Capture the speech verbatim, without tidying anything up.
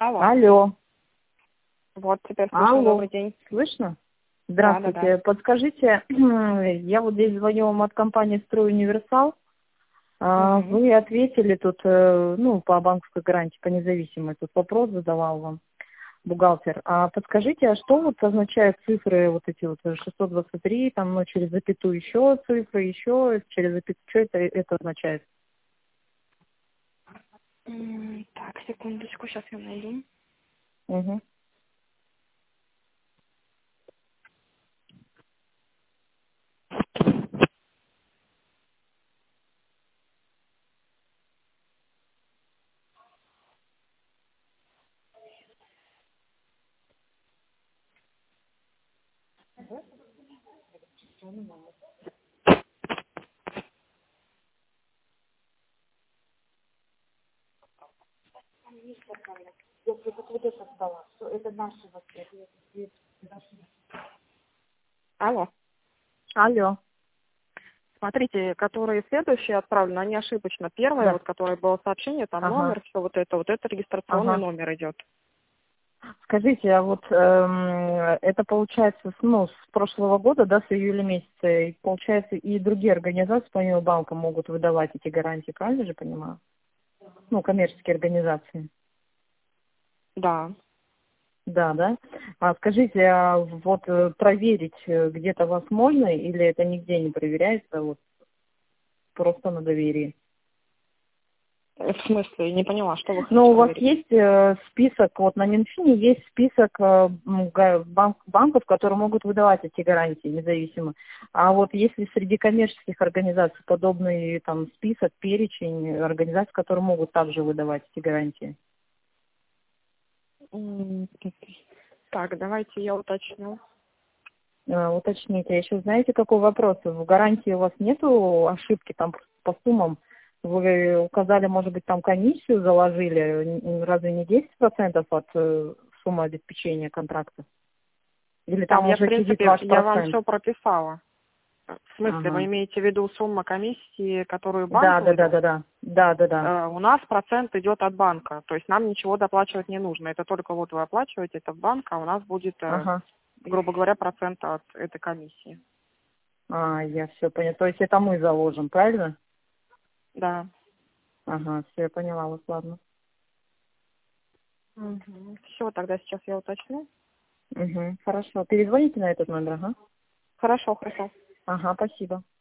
Алло. Алло. Вот, теперь слышно. Алло. Добрый день. Слышно? Здравствуйте. Да, да, да. Подскажите, я вот здесь звоню вам от компании «Стройуниверсал». А, Мгм. Вы ответили тут, э, ну, по банковской гарантии, по независимой. Тут вопрос задавал вам бухгалтер. А подскажите, а что вот означают цифры вот эти вот шестьсот двадцать три, там, ну, через запятую еще цифры, еще через запятую, что это, это означает? М, Так, секундочку, сейчас я найду. Угу. Алло. Алло. Смотрите, которые следующие отправлены, они ошибочно. Первое, Да. вот, которое было сообщение, там Ага. номер, все вот это, вот это регистрационный Ага. номер идет. Скажите, а вот эм, это получается с, ну, с прошлого года, да, с июля месяца, и получается и другие организации помимо банка могут выдавать эти гарантии, правильно же понимаю? Ну, коммерческие организации. Да. Да, да. А скажите, а вот э, проверить э, где-то вас можно или это нигде не проверяется, вот просто на доверии? В смысле? Не поняла, что вы Но хотите у вас проверить? есть э, список, вот на Минфине есть список э, м, га- банк- банков, которые могут выдавать эти гарантии независимо. А вот если среди коммерческих организаций подобный там список, перечень организаций, которые могут также выдавать эти гарантии? М, Так, давайте я уточню. Э, уточните. Еще знаете, какой вопрос? В гарантии у вас нету ошибки там по суммам? Вы указали, может быть, там комиссию заложили, Н- разве не десять процентов от э, суммы обеспечения контракта? Или Там там я, в уже сидит принципе, ваш я вам процент? все прописала. В смысле, вы Ага. имеете в виду сумма комиссии, которую банк Да, да, да, выдал? да, да. Да, да, да. Э, У нас процент идет от банка, то есть нам ничего доплачивать не нужно. Это только вот вы оплачиваете это в банк, а у нас будет, э, Ага. грубо говоря, процент от этой комиссии. А, я все поняла. То есть это мы заложим, правильно? Да. Ага, все, я поняла вас, ладно. Все, тогда сейчас я уточню. Угу. Хорошо. Перезвоните на этот номер, ага? Хорошо, хорошо. Ага, спасибо.